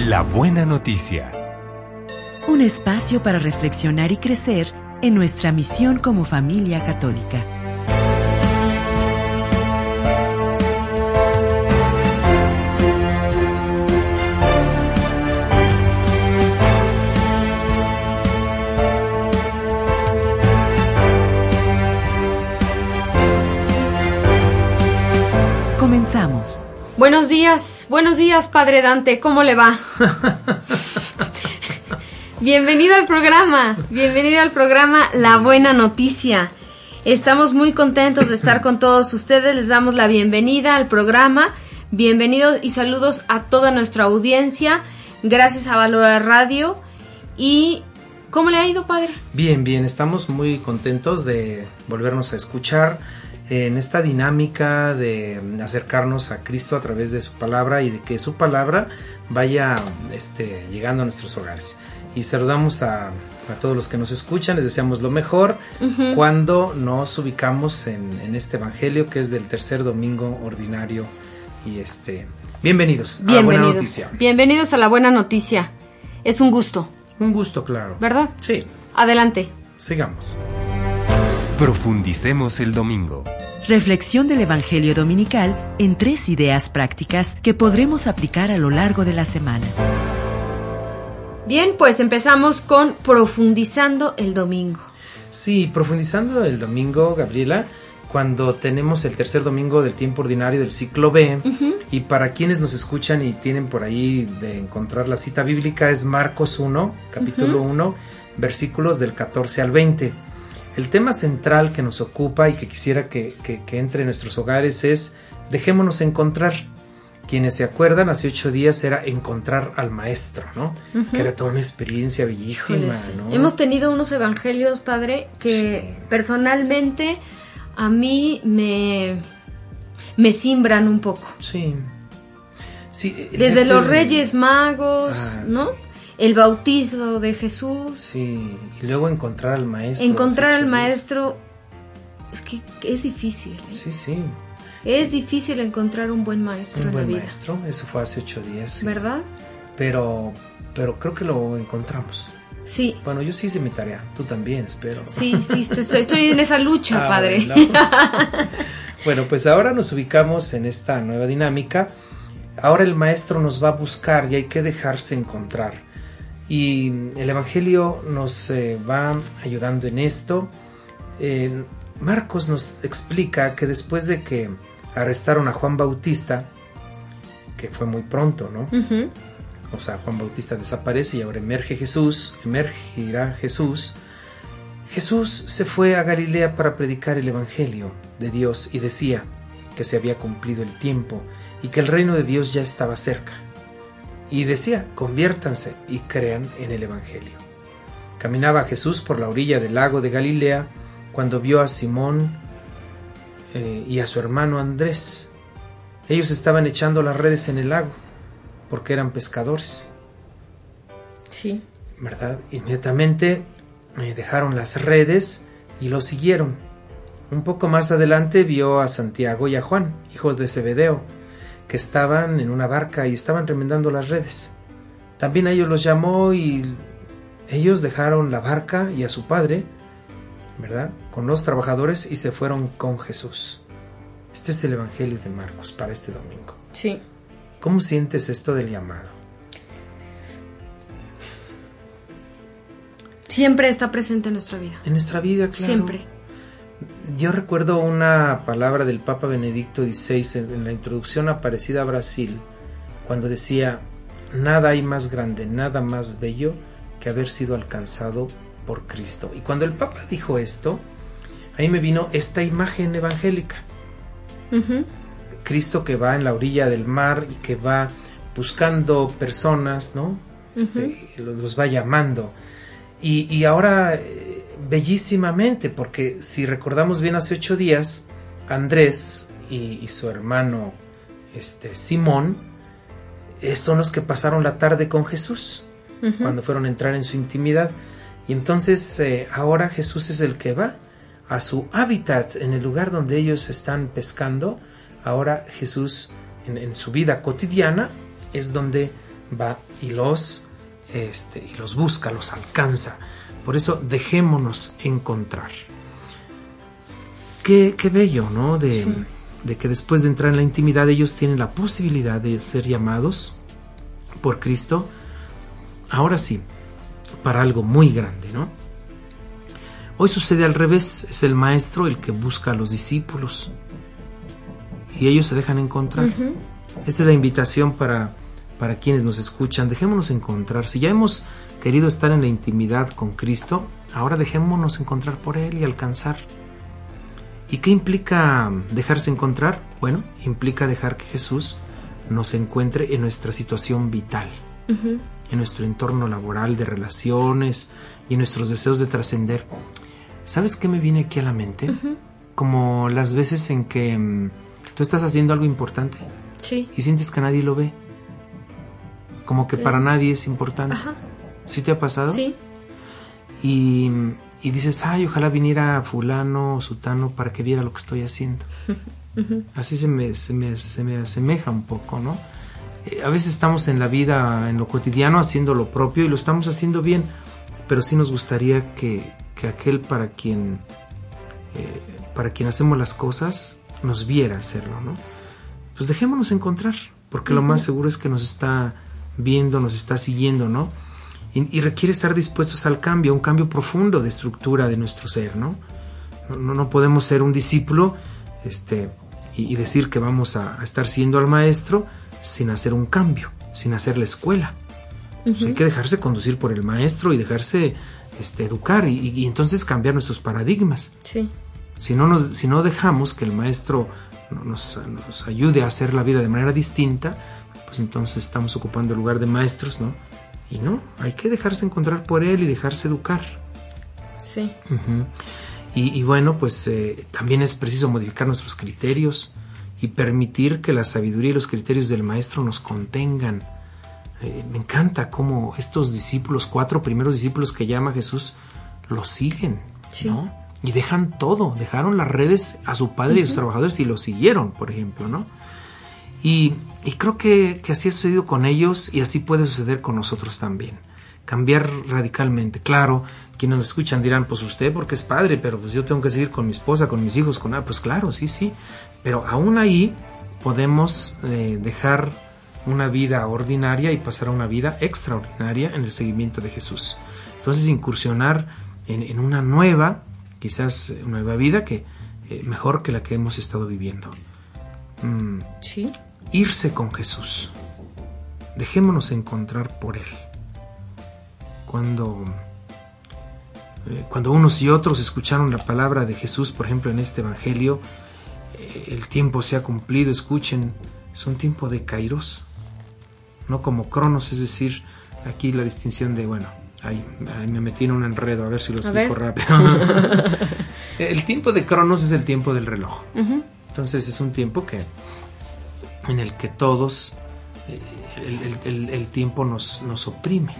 La buena noticia. Un espacio para reflexionar y crecer en nuestra misión como familia católica. Comenzamos. Buenos días, Padre Dante, ¿cómo le va? Bienvenido al programa La Buena Noticia. Estamos muy contentos de estar con todos ustedes, les damos la bienvenida al programa, bienvenidos y saludos a toda nuestra audiencia, gracias a Valora Radio. ¿Y cómo le ha ido, Padre? Bien, estamos muy contentos de volvernos a escuchar en esta dinámica de acercarnos a Cristo a través de su palabra y de que su palabra vaya llegando a nuestros hogares. Y saludamos a todos los que nos escuchan, les deseamos lo mejor cuando nos ubicamos en este evangelio que es del tercer domingo ordinario. Y bienvenidos a la buena noticia. Bienvenidos a la buena noticia. Es un gusto. Un gusto, claro. ¿Verdad? Sí. Adelante. Sigamos. Profundicemos el domingo. Reflexión del Evangelio Dominical en 3 ideas prácticas que podremos aplicar a lo largo de la semana. Bien, pues empezamos con profundizando el domingo. Sí, profundizando el domingo, Gabriela, cuando tenemos el tercer domingo del tiempo ordinario del ciclo B, y para quienes nos escuchan y tienen por ahí de encontrar la cita bíblica, es Marcos 1, capítulo 1, versículos del 14 al 20. El tema central que nos ocupa y que quisiera que entre en nuestros hogares es dejémonos encontrar. Quienes se acuerdan, hace 8 días era encontrar al maestro, ¿no? Que era toda una experiencia bellísima, Híjole, sí. ¿no? Hemos tenido unos evangelios, Padre, que personalmente a mí me simbran un poco. Sí. Desde los Reyes Magos, ¿no? Sí. El bautizo de Jesús. Sí, y luego encontrar al maestro. Encontrar al maestro, es que es difícil. Sí. Es difícil encontrar un buen maestro en la vida. Un buen maestro, eso fue hace 8 días. Sí. ¿Verdad? Pero creo que lo encontramos. Sí. Bueno, yo sí hice mi tarea, tú también, espero. Sí, estoy en esa lucha, Padre. Bueno, pues ahora nos ubicamos en esta nueva dinámica. Ahora el maestro nos va a buscar y hay que dejarse encontrar. Y el Evangelio nos va ayudando en esto. Marcos nos explica que después de que arrestaron a Juan Bautista, que fue muy pronto, ¿no? O sea, Juan Bautista desaparece y ahora emergirá Jesús. Jesús se fue a Galilea para predicar el Evangelio de Dios y decía que se había cumplido el tiempo y que el reino de Dios ya estaba cerca. Y decía, conviértanse y crean en el Evangelio. Caminaba Jesús por la orilla del lago de Galilea cuando vio a Simón y a su hermano Andrés. Ellos estaban echando las redes en el lago porque eran pescadores. Sí. ¿Verdad? Inmediatamente dejaron las redes y lo siguieron. Un poco más adelante vio a Santiago y a Juan, hijos de Zebedeo, que estaban en una barca y estaban remendando las redes. También a ellos los llamó y ellos dejaron la barca y a su padre, ¿verdad?, con los trabajadores y se fueron con Jesús. Este es el Evangelio de Marcos para este domingo. Sí. ¿Cómo sientes esto del llamado? Siempre está presente en nuestra vida. En nuestra vida, claro. Siempre. Yo recuerdo una palabra del Papa Benedicto XVI en la introducción a Aparecida a Brasil, cuando decía: nada hay más grande, nada más bello que haber sido alcanzado por Cristo. Y cuando el Papa dijo esto, ahí me vino esta imagen evangélica. Cristo que va en la orilla del mar y que va buscando personas, ¿no? Los va llamando. Y ahora bellísimamente, porque si recordamos bien, hace 8 días Andrés y su hermano Simón son los que pasaron la tarde con Jesús cuando fueron a entrar en su intimidad. Y entonces ahora Jesús es el que va a su hábitat, en el lugar donde ellos están pescando. Ahora Jesús en su vida cotidiana es donde va y los busca, los alcanza. Por eso dejémonos encontrar. Qué bello, ¿no? De que después de entrar en la intimidad ellos tienen la posibilidad de ser llamados por Cristo, ahora sí, para algo muy grande, ¿no? Hoy sucede al revés, es el maestro el que busca a los discípulos y ellos se dejan encontrar. Esta es la invitación para quienes nos escuchan, dejémonos encontrar. Si ya hemos querido estar en la intimidad con Cristo, ahora dejémonos encontrar por Él y alcanzar. ¿Y qué implica dejarse encontrar? Bueno, implica dejar que Jesús nos encuentre en nuestra situación vital, en nuestro entorno laboral, de relaciones y en nuestros deseos de trascender. ¿Sabes qué me viene aquí a la mente? Como las veces en que tú estás haciendo algo importante y sientes que nadie lo ve. Como que para nadie es importante. ¿Sí te ha pasado? Sí. Y dices, ay, ojalá viniera fulano o sutano para que viera lo que estoy haciendo. Así se me asemeja un poco, ¿no? A veces estamos en la vida, en lo cotidiano, haciendo lo propio y lo estamos haciendo bien, pero sí nos gustaría que aquel para quien hacemos las cosas nos viera hacerlo, ¿no? Pues dejémonos encontrar, porque lo más seguro es que nos está viendo, nos está siguiendo, ¿no? Y requiere estar dispuestos al cambio, un cambio profundo de estructura de nuestro ser, ¿no? No podemos ser un discípulo y decir que vamos a estar siguiendo al maestro sin hacer un cambio, sin hacer la escuela. Pues hay que dejarse conducir por el maestro y dejarse educar y entonces cambiar nuestros paradigmas. Sí. Si no dejamos que el maestro nos ayude a hacer la vida de manera distinta, pues entonces estamos ocupando el lugar de maestros, ¿no? Y no, hay que dejarse encontrar por él y dejarse educar. Sí. Y bueno, pues también es preciso modificar nuestros criterios y permitir que la sabiduría y los criterios del maestro nos contengan. Me encanta cómo estos discípulos, 4 primeros discípulos que llama Jesús, lo siguen, ¿no? Y dejan todo, dejaron las redes a su padre y a sus trabajadores y lo siguieron, por ejemplo, ¿no? Y creo que así ha sucedido con ellos y así puede suceder con nosotros también. Cambiar radicalmente. Claro, quienes nos escuchan dirán, pues usted porque es padre, pero pues yo tengo que seguir con mi esposa, con mis hijos, pues claro, sí. Pero aún ahí podemos dejar una vida ordinaria y pasar a una vida extraordinaria en el seguimiento de Jesús. Entonces incursionar en una nueva, quizás una nueva vida que mejor que la que hemos estado viviendo. Sí. Irse con Jesús. Dejémonos encontrar por Él. Cuando unos y otros escucharon la palabra de Jesús, por ejemplo en este evangelio, el tiempo se ha cumplido, escuchen, es un tiempo de kairos, no como cronos, es decir, aquí la distinción de, bueno, ahí me metí en un enredo, a ver si lo explico rápido. El tiempo de cronos es el tiempo del reloj. Entonces es un tiempo en el que todos el tiempo nos oprime,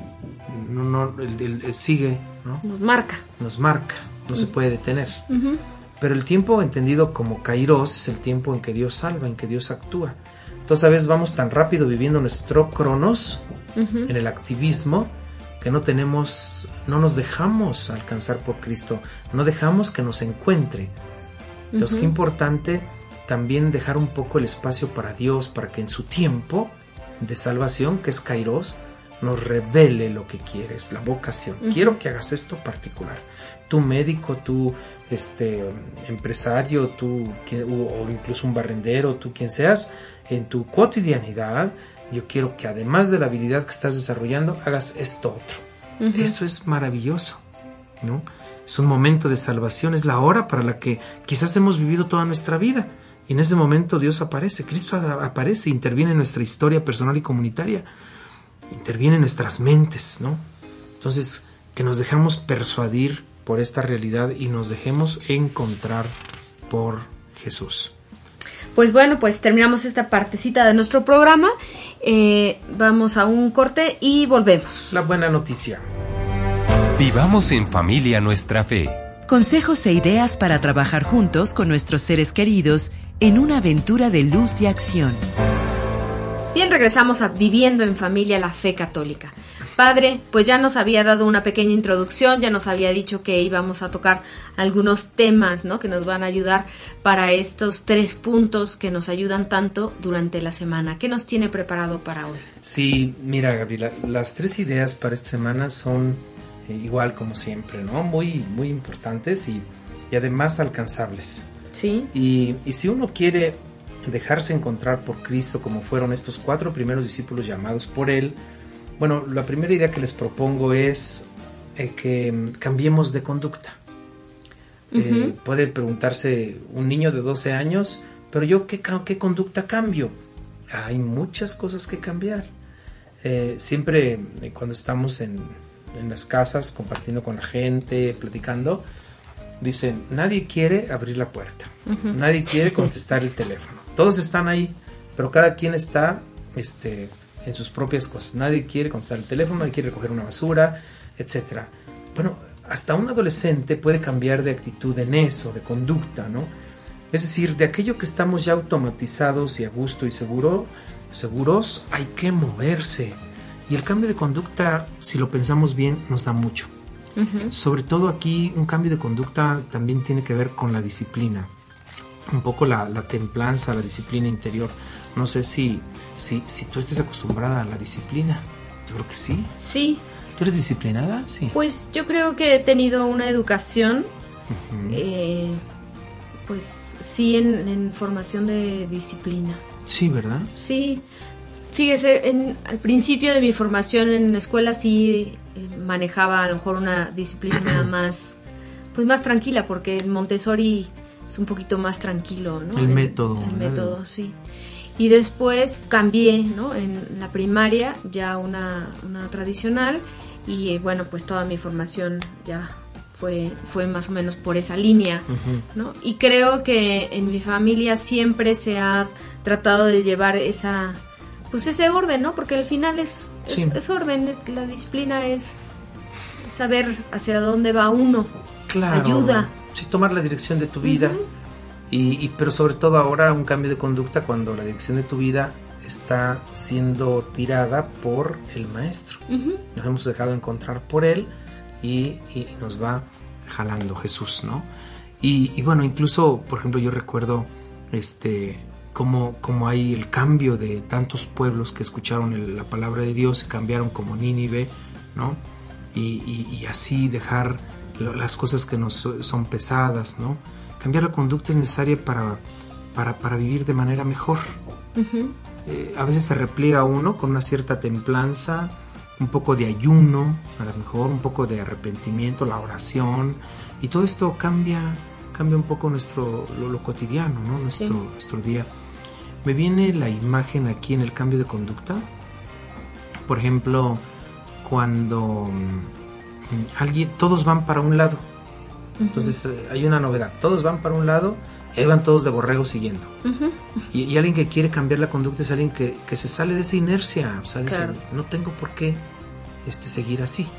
sigue, ¿no? Nos marca, no se puede detener. Pero el tiempo entendido como kairos es el tiempo en que Dios salva, en que Dios actúa. Entonces a veces vamos tan rápido viviendo nuestro cronos en el activismo que no nos dejamos alcanzar por Cristo, no dejamos que nos encuentre. Entonces qué importante también dejar un poco el espacio para Dios, para que en su tiempo de salvación, que es kairos, nos revele lo que quieres, la vocación. Quiero que hagas esto particular. Tú médico, tú empresario, tú o incluso un barrendero, tú quien seas, en tu cotidianidad, yo quiero que además de la habilidad que estás desarrollando, hagas esto otro. Eso es maravilloso, ¿no? Es un momento de salvación, es la hora para la que quizás hemos vivido toda nuestra vida. Y en ese momento Dios aparece, Cristo aparece, interviene en nuestra historia personal y comunitaria, interviene en nuestras mentes, ¿no? Entonces, que nos dejamos persuadir por esta realidad y nos dejemos encontrar por Jesús. Pues bueno, pues terminamos esta partecita de nuestro programa, vamos a un corte y volvemos. La buena noticia. Vivamos en familia nuestra fe. Consejos e ideas para trabajar juntos con nuestros seres queridos en una aventura de luz y acción. Bien, regresamos a Viviendo en Familia, la Fe Católica. Padre, pues ya nos había dado una pequeña introducción, ya nos había dicho que íbamos a tocar algunos temas, ¿no?, que nos van a ayudar para estos 3 puntos que nos ayudan tanto durante la semana. ¿Qué nos tiene preparado para hoy? Sí, mira, Gabriela, las 3 ideas para esta semana son igual como siempre, ¿no? Muy, muy importantes y además alcanzables. Sí. Y si uno quiere dejarse encontrar por Cristo como fueron estos 4 primeros discípulos llamados por Él, bueno, la primera idea que les propongo es que cambiemos de conducta. Puede preguntarse un niño de 12 años, pero yo ¿qué conducta cambio? Hay muchas cosas que cambiar. Siempre cuando estamos en las casas compartiendo con la gente, platicando, dicen, nadie quiere abrir la puerta, nadie quiere contestar el teléfono. Todos están ahí, pero cada quien está en sus propias cosas. Nadie quiere contestar el teléfono, nadie quiere recoger una basura, etcétera. Bueno, hasta un adolescente puede cambiar de actitud en eso, de conducta, ¿no? Es decir, de aquello que estamos ya automatizados y a gusto y seguros, hay que moverse. Y el cambio de conducta, si lo pensamos bien, nos da mucho. Sobre todo aquí, un cambio de conducta también tiene que ver con la disciplina. Un poco la templanza, la disciplina interior. No sé si tú estés acostumbrada a la disciplina. Yo creo que sí. Sí. ¿Tú eres disciplinada? Sí. Pues yo creo que he tenido una educación, pues sí, en formación de disciplina. Sí, ¿verdad? Sí. Fíjese, al principio de mi formación en la escuela sí manejaba a lo mejor una disciplina más tranquila, porque el Montessori es un poquito más tranquilo, ¿no? El método. El método, sí. Y después cambié, ¿no? En la primaria ya una tradicional y bueno, pues toda mi formación ya fue más o menos por esa línea, ¿no? Y creo que en mi familia siempre se ha tratado de llevar ese orden, ¿no? Porque al final es orden, la disciplina es saber hacia dónde va uno. Claro. Ayuda. Sí, tomar la dirección de tu vida. Pero sobre todo ahora un cambio de conducta cuando la dirección de tu vida está siendo tirada por el maestro. Nos hemos dejado encontrar por él y nos va jalando Jesús, ¿no? Y bueno, incluso, por ejemplo, yo recuerdo cómo hay el cambio de tantos pueblos que escucharon la palabra de Dios y cambiaron, como Nínive, ¿no? Y así dejar las cosas que nos son pesadas, ¿no? Cambiar la conducta es necesaria para vivir de manera mejor. A veces se repliega uno con una cierta templanza, un poco de ayuno, a lo mejor un poco de arrepentimiento, la oración, y todo esto cambia un poco lo cotidiano, ¿no? Nuestro día. Me viene la imagen aquí en el cambio de conducta, por ejemplo, cuando todos van para un lado. Entonces hay una novedad, todos van para un lado y ahí van todos de borrego siguiendo. Y alguien que quiere cambiar la conducta es alguien que se sale de esa inercia, o sea, claro. No tengo por qué seguir así.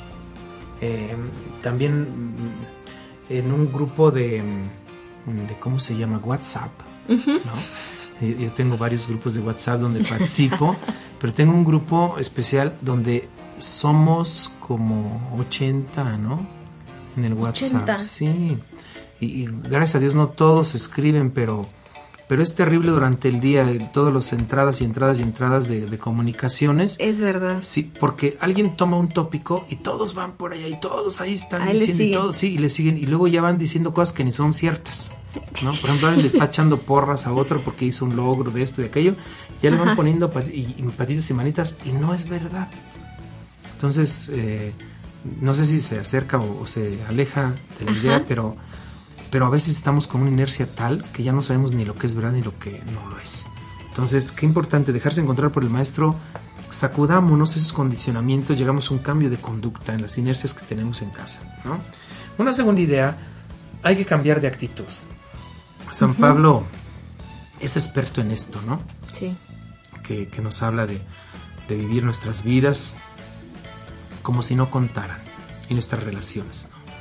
También en un grupo de ¿cómo se llama? WhatsApp, ¿no? Yo tengo varios grupos de WhatsApp donde participo, pero tengo un grupo especial donde somos como 80, ¿no? En el WhatsApp, 80. Sí. Y gracias a Dios no todos escriben, pero es terrible durante el día, todas las entradas de comunicaciones. Es verdad. Sí, porque alguien toma un tópico y todos van por allá y todos ahí están diciendo y todos, sí, y le siguen y luego ya van diciendo cosas que ni son ciertas, ¿no? Por ejemplo, alguien le está echando porras a otro porque hizo un logro de esto y de aquello, ya le van poniendo patitas y manitas y no es verdad. Entonces, no sé si se acerca o se aleja de la idea, pero a veces estamos con una inercia tal que ya no sabemos ni lo que es verdad ni lo que no lo es. Entonces, qué importante dejarse encontrar por el maestro, sacudámonos esos condicionamientos, llegamos a un cambio de conducta en las inercias que tenemos en casa, ¿no? Una segunda idea, hay que cambiar de actitud. San Pablo es experto en esto, ¿no? Sí. Que nos habla de vivir nuestras vidas como si no contaran, y nuestras relaciones, ¿no?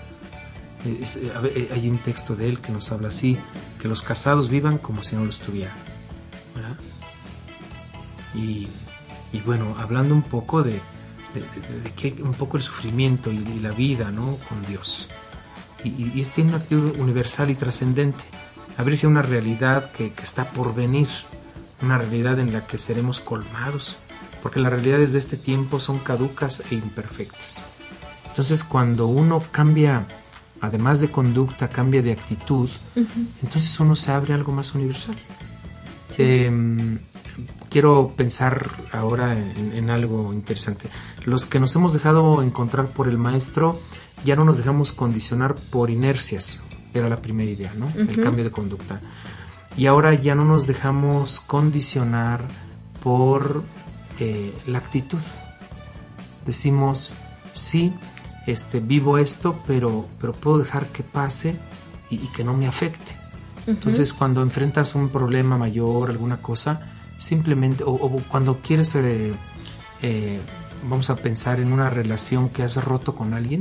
Hay un texto de él que nos habla así, que los casados vivan como si no lo estuvieran, ¿verdad? Y bueno, hablando un poco de que un poco el sufrimiento y la vida, ¿no?, con Dios. Y tiene una actitud universal y trascendente. Abrirse a una realidad que está por venir, una realidad en la que seremos colmados, porque las realidades de este tiempo son caducas e imperfectas. Entonces, cuando uno cambia, además de conducta, cambia de actitud, entonces uno se abre a algo más universal. Sí. Quiero pensar ahora en algo interesante. Los que nos hemos dejado encontrar por el Maestro, ya no nos dejamos condicionar por inercias. Era la primera idea, ¿no? El cambio de conducta. Y ahora ya no nos dejamos condicionar por la actitud. Decimos, sí, vivo esto, pero puedo dejar que pase y que no me afecte. Entonces, cuando enfrentas un problema mayor, alguna cosa, simplemente, o cuando quieres, vamos a pensar en una relación que has roto con alguien,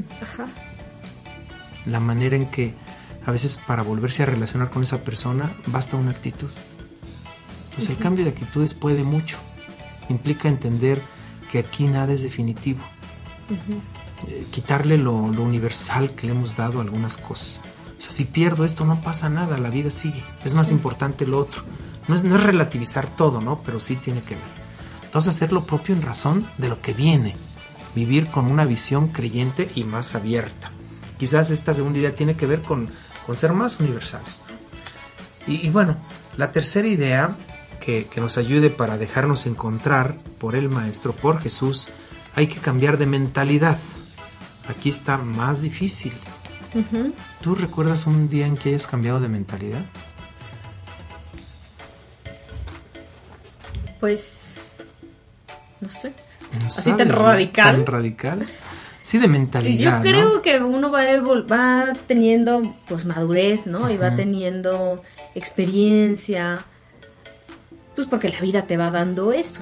la manera en que a veces para volverse a relacionar con esa persona basta una actitud. Entonces el cambio de actitudes puede mucho. Implica entender que aquí nada es definitivo. Quitarle lo universal que le hemos dado a algunas cosas. O sea, si pierdo esto no pasa nada, la vida sigue. Es más importante lo otro. No es relativizar todo, ¿no? Pero sí tiene que ver. Entonces hacer lo propio en razón de lo que viene. Vivir con una visión creyente y más abierta. Quizás esta segunda idea tiene que ver con ser más universales, ¿no? Y bueno, la tercera idea que nos ayude para dejarnos encontrar por el Maestro, por Jesús, hay que cambiar de mentalidad. Aquí está más difícil. ¿Tú recuerdas un día en que hayas cambiado de mentalidad? Pues, no sé. ¿No así sabes, tan radical? ¿Tan radical? Sí, de mentalidad, yo creo, ¿no? que uno va teniendo pues madurez, ¿no? Y va teniendo experiencia, pues porque la vida te va dando eso.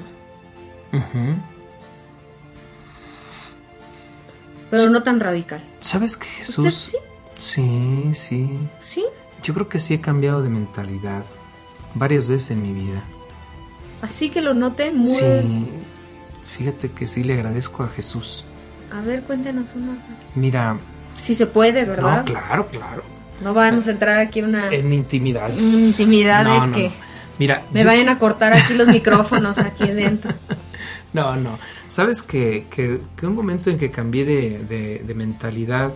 Pero no tan radical. ¿Sabes que Jesús? ¿Usted sí? Sí. ¿Sí? Yo creo que sí he cambiado de mentalidad varias veces en mi vida. Así que lo noté muy... Sí, fíjate que sí le agradezco a Jesús. A ver, cuéntanos una. Mira... Sí se puede, ¿verdad? No, claro. No vamos a entrar aquí en intimidades. Intimidades que... No. Mira, vayan a cortar aquí los micrófonos aquí adentro. No. Sabes que un momento en que cambié de mentalidad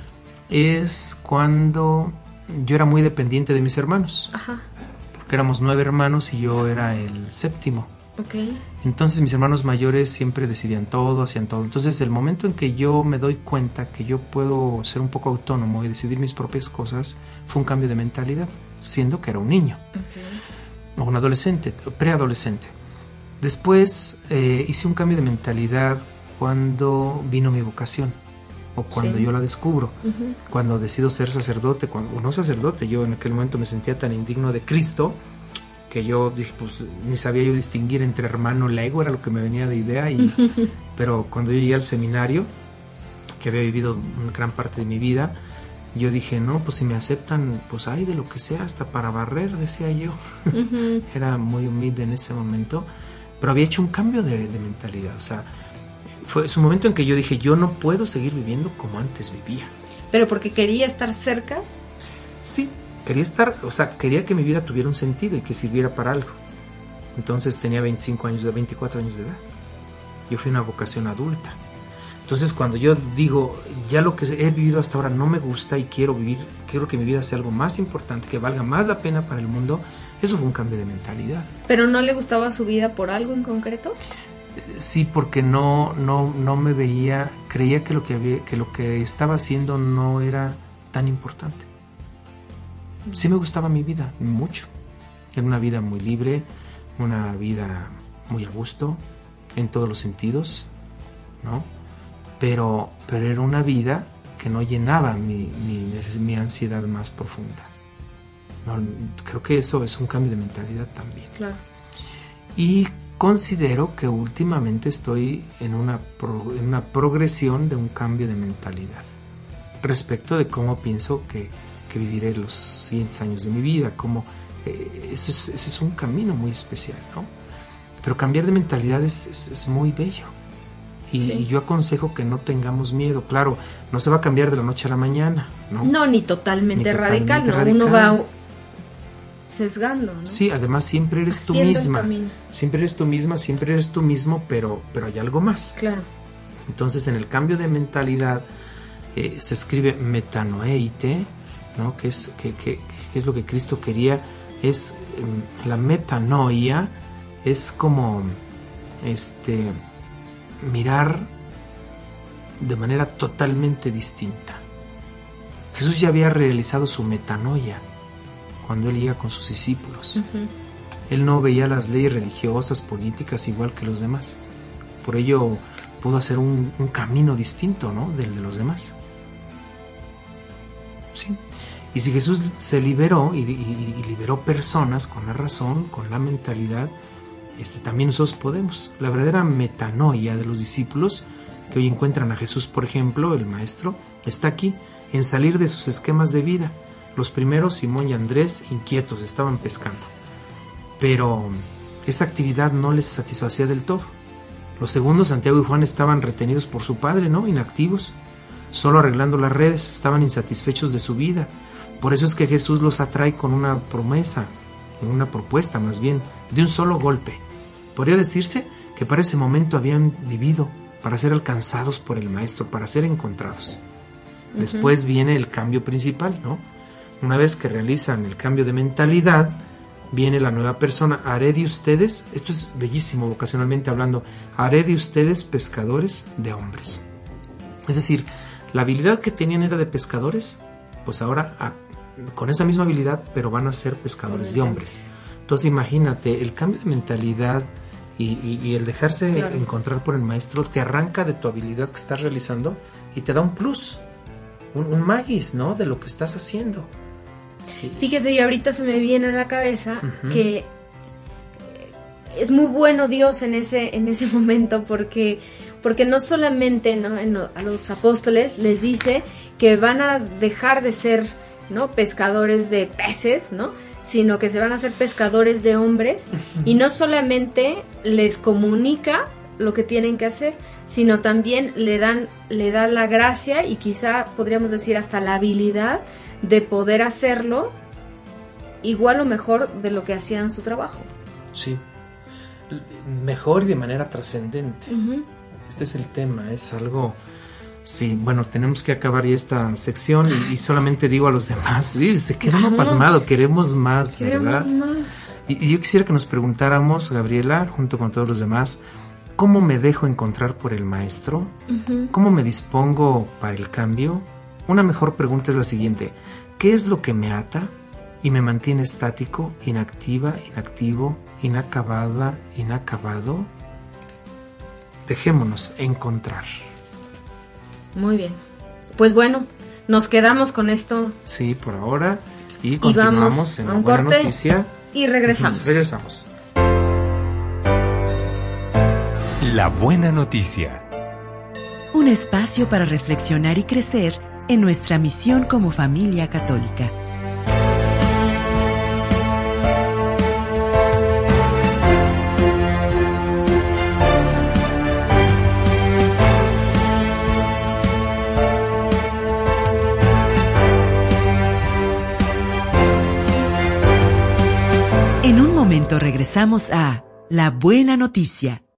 es cuando yo era muy dependiente de mis hermanos. Porque éramos 9 hermanos y yo era el 7º. Okay. Entonces mis hermanos mayores siempre decidían todo, hacían todo. Entonces el momento en que yo me doy cuenta que yo puedo ser un poco autónomo y decidir mis propias cosas, fue un cambio de mentalidad, siendo que era un niño. O un adolescente, preadolescente. Después hice un cambio de mentalidad cuando vino mi vocación, o cuando yo la descubro, cuando decido ser sacerdote, o no sacerdote. Yo en aquel momento me sentía tan indigno de Cristo que yo dije, pues ni sabía yo distinguir entre hermano laico, era lo que me venía de idea. Pero cuando yo llegué al seminario, que había vivido una gran parte de mi vida, yo dije, no, pues si me aceptan, pues hay de lo que sea, hasta para barrer, decía yo. Era muy humilde en ese momento, pero había hecho un cambio de mentalidad. O sea, fue un momento en que yo dije, yo no puedo seguir viviendo como antes vivía. ¿Pero porque quería estar cerca? Sí, quería que mi vida tuviera un sentido y que sirviera para algo. Entonces tenía 24 años de edad. Yo fui una vocación adulta. Entonces cuando yo digo, ya lo que he vivido hasta ahora no me gusta y quiero que mi vida sea algo más importante, que valga más la pena para el mundo, eso fue un cambio de mentalidad. ¿Pero no le gustaba su vida por algo en concreto? Sí, porque no me veía, creía que lo que estaba haciendo no era tan importante. Sí me gustaba mi vida, mucho. Era una vida muy libre, una vida muy a gusto, en todos los sentidos, ¿no? Pero era una vida que no llenaba mi ansiedad más profunda. No, creo que eso es un cambio de mentalidad también. Claro. Y considero que últimamente estoy en una progresión de un cambio de mentalidad respecto de cómo pienso que viviré los siguientes años de mi vida. Ese es un camino muy especial, ¿no? Pero cambiar de mentalidad es muy bello. Y yo aconsejo que no tengamos miedo. Claro, no se va a cambiar de la noche a la mañana, ¿no? No, ni totalmente radical, ¿no? Uno va sesgando, ¿no? Sí, además siempre eres tú misma. Siempre eres tú misma, siempre eres tú mismo, pero hay algo más. Claro. Entonces, en el cambio de mentalidad se escribe metanoeite, ¿no? Que es lo que Cristo quería. Es la metanoia, es como mirar de manera totalmente distinta. Jesús ya había realizado su metanoia cuando él llega con sus discípulos. Él no veía las leyes religiosas, políticas igual que los demás. Por ello pudo hacer un camino distinto, ¿no?, del de los demás. Sí. Y si Jesús se liberó y liberó personas con la razón, con la mentalidad, también nosotros podemos. La verdadera metanoia de los discípulos que hoy encuentran a Jesús, por ejemplo, el Maestro, está aquí, en salir de sus esquemas de vida. Los primeros, Simón y Andrés, inquietos, estaban pescando. Pero esa actividad no les satisfacía del todo. Los segundos, Santiago y Juan, estaban retenidos por su padre, ¿no?, inactivos, solo arreglando las redes, estaban insatisfechos de su vida. Por eso es que Jesús los atrae con una promesa, una propuesta más bien, de un solo golpe. Podría decirse que para ese momento habían vivido para ser alcanzados por el Maestro, para ser encontrados. Después viene el cambio principal, ¿no? Una vez que realizan el cambio de mentalidad, viene la nueva persona. Haré de ustedes, esto es bellísimo vocacionalmente hablando, haré de ustedes pescadores de hombres. Es decir, la habilidad que tenían era de pescadores, pues ahora con esa misma habilidad, pero van a ser pescadores de hombres. Entonces imagínate, el cambio de mentalidad y el dejarse encontrar por el Maestro te arranca de tu habilidad que estás realizando y te da un plus, un magis, ¿no?, de lo que estás haciendo. Fíjese, y ahorita se me viene a la cabeza que es muy bueno Dios en ese momento, porque no solamente, ¿no?, a los apóstoles les dice que van a dejar de ser, ¿no?, pescadores de peces, ¿no?, sino que se van a hacer pescadores de hombres, y no solamente les comunica lo que tienen que hacer, sino también le da la gracia y quizá podríamos decir hasta la habilidad de poder hacerlo igual o mejor de lo que hacían su trabajo. Sí, mejor y de manera trascendente. Este es el tema, es algo... Sí, bueno, tenemos que acabar ya esta sección y solamente digo a los demás, sí, se queda uno pasmado, queremos más, ¿verdad? Y yo quisiera que nos preguntáramos, Gabriela, junto con todos los demás, ¿cómo me dejo encontrar por el Maestro? ¿Cómo me dispongo para el cambio? Una mejor pregunta es la siguiente: ¿qué es lo que me ata y me mantiene estático, inactiva, inactivo, inacabada, inacabado? Dejémonos encontrar. Muy bien. Pues bueno, nos quedamos con esto. Sí, por ahora. Y continuamos en la buena noticia. Y regresamos. Regresamos. La buena noticia. Un espacio para reflexionar y crecer en nuestra misión como familia católica. En un momento regresamos a La Buena Noticia.